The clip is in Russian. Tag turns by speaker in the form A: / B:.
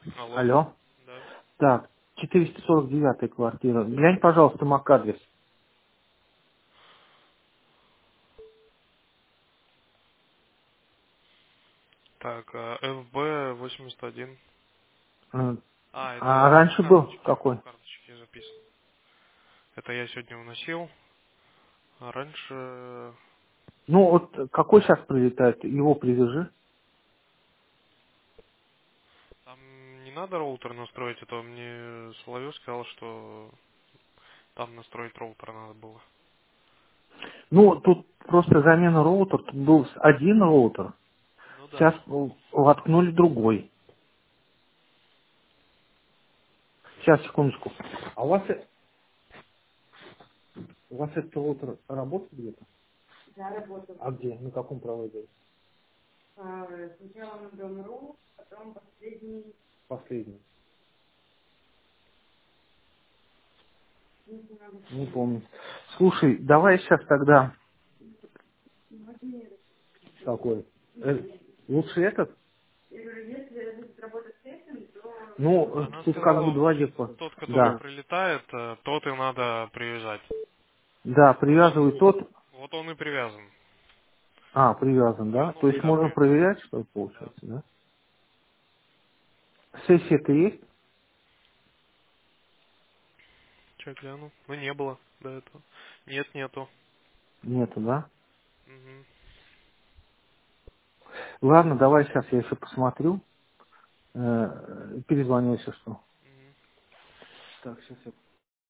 A: Алло.
B: Алло.
A: Да.
B: Так, 449 квартира. Глянь, пожалуйста, MAC-адрес.
A: Так, FB 81.
B: М,
A: А,
B: А
A: это в
B: раньше был
A: карточке.
B: какой?
A: В карточке записан. Это я сегодня уносил. А раньше
B: Ну, вот какой сейчас прилетает? Его привяжи.
A: там не надо роутер настроить, это мне Соловьев сказал, что там настроить роутер надо было.
B: Ну, тут просто замена роутера. Тут был один роутер.
A: Ну
B: Сейчас
A: да.
B: воткнули другой. Сейчас, секундочку. А у вас этот роутер работает где-то? А где? На каком провайдере? Последний. Не помню. Слушай, давай сейчас тогда какой? Лучше этот? Ну,
A: Она
B: тут как
A: сказала,
B: бы два депо.
A: тот, который
B: Да.
A: прилетает, тот и надо привязать.
B: Да, привязывай тот.
A: Вот он и привязан.
B: А, привязан,
A: И
B: да?
A: он у
B: То есть
A: меня
B: можно проверять, что ли,
A: Да.
B: получается, да? Сессия-то есть?
A: Че гляну? Ну не было до этого. Нет, нету.
B: Нету, да?
A: Мгм.
B: Ладно, давай сейчас я еще посмотрю. Перезвоню, если что.
A: Мгм.
B: Так, сейчас я